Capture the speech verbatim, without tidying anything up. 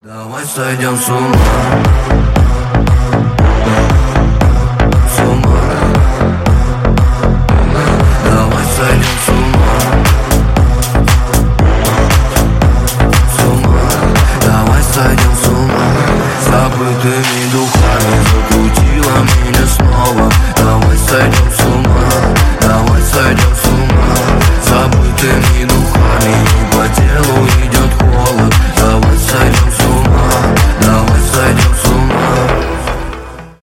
Давай сойдем с ума, с ума. Давай сойдем с ума, с ума. Давай сойдем с ума. Забытыми духами закрутила меня снова. Давай сойдем с ума, давай сойдем с ума. Забытыми